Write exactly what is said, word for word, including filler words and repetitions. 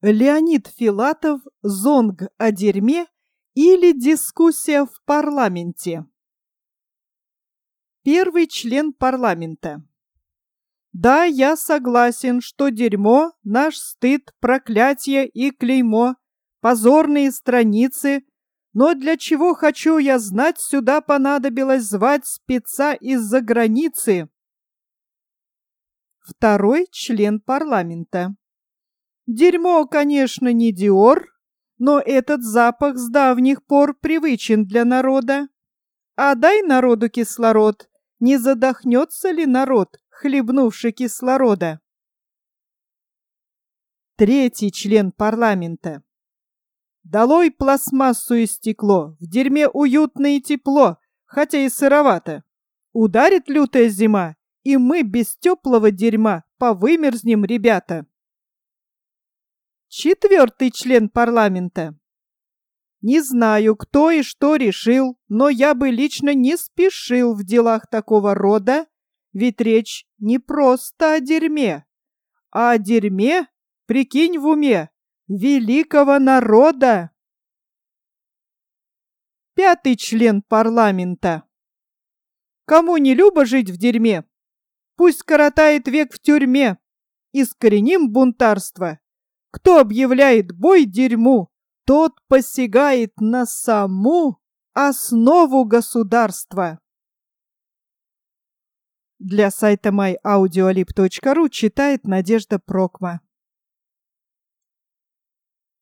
Леонид Филатов, зонг о дерьме или дискуссия в парламенте. Первый член парламента. Да, я согласен, что дерьмо – наш стыд, проклятие и клеймо, позорные страницы, но для чего, хочу я знать, сюда понадобилось звать спеца из-за границы. Второй член парламента. Дерьмо, конечно, не Диор, но этот запах с давних пор привычен для народа. А дай народу кислород, не задохнется ли народ, хлебнувший кислорода? Третий член парламента. Долой пластмассу и стекло, в дерьме уютно и тепло, хотя и сыровато. Ударит лютая зима, и мы без теплого дерьма повымерзнем, ребята. Четвертый член парламента. Не знаю, кто и что решил, но я бы лично не спешил в делах такого рода, ведь речь не просто о дерьме, а о дерьме, прикинь в уме, великого народа. Пятый член парламента. Кому не любо жить в дерьме, пусть коротает век в тюрьме. Искореним бунтарство. Кто объявляет бой дерьму, тот посягает на саму основу государства. Для сайта май аудиолиб точка ру читает Надежда Прокма.